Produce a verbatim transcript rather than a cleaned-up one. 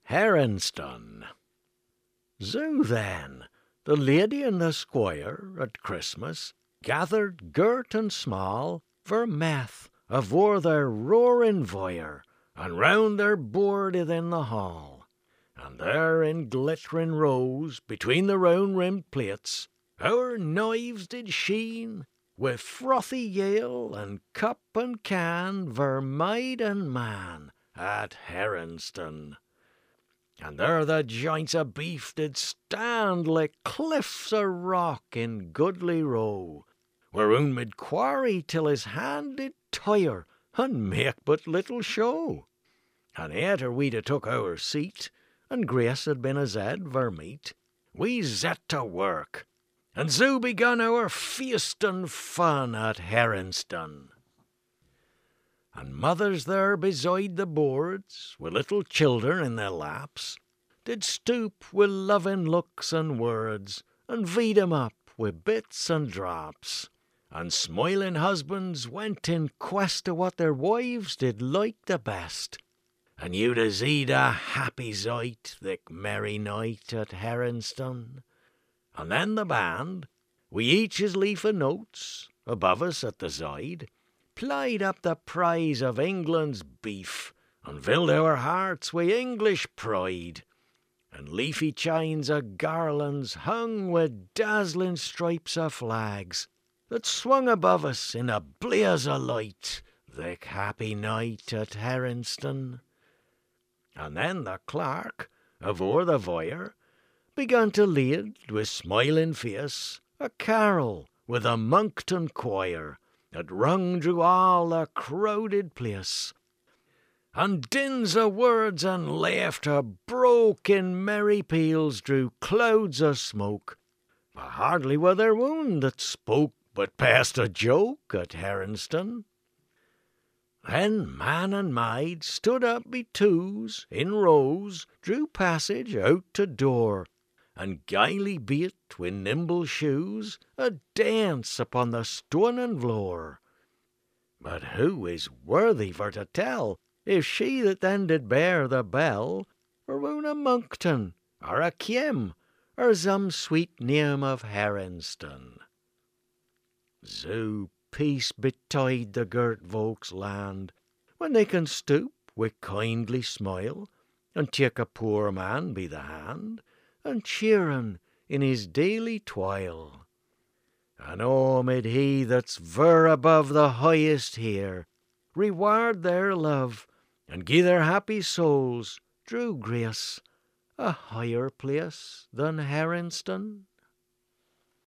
Heronston. So then, the lady and the squire at Christmas gathered girt and small for meth afore their roaring fire, and round their board within the hall. And there in glittering rows between the round-rimmed plates our knives did sheen, with frothy ale and cup and can for maid and man at Heronston. And there the joints of beef did stand like cliffs of rock in goodly row, where un mid quarry till his hand did tire and make but little show. And after we'd a took our seat, and Grace had been a zed for meat, we set to work, and so begun our feast and fun at Heronston. And mothers there beside the boards, with little children in their laps, did stoop with loving looks and words, and feed 'em up with bits and drops. And smiling husbands went in quest of what their wives did like the best. And you'd a seed a happy sight, thick merry night at Heronston. And then the band, we each his leaf of notes, above us at the side, played up the praise of England's beef, and filled our hearts with English pride. And leafy chains of garlands hung with dazzling stripes of flags, that swung above us in a blaze of light, thick happy night at Heronston. And then the clerk, avore the fire, began to lead, with smiling face, a carol with a Monkton choir, that rung through all the crowded place. And dins of words and laughter broke in merry peals through clouds of smoke, but hardly were there one that spoke but passed a joke at Heronston. Then man and maid stood up be twos, in rows, drew passage out to door, and gaily beat with nimble shoes a dance upon the stonen floor. But who is worthy for to tell if she that then did bear the bell were one of Monkton, or a Kiem, or some sweet name of Heronston? So peace betide the girt folks' land, when they can stoop with kindly smile, and take a poor man by the hand, and cheer him in his daily toil. And oh, mid he that's ver above the highest here reward their love, and gie their happy souls, through grace, a higher place than Heronston.